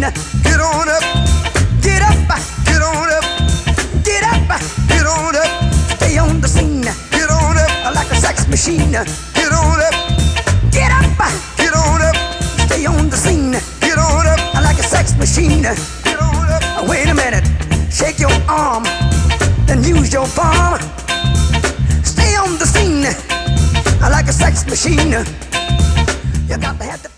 Get on up, get up, get on up, get up, get on up. Stay on the scene, get on up like a sex machine. Get on up, get up, get on up. Stay on the scene, get on up like a sex machine. Get on up. Wait a minute, shake your arm, then use your palm. Stay on the scene like a sex machine. You got to have the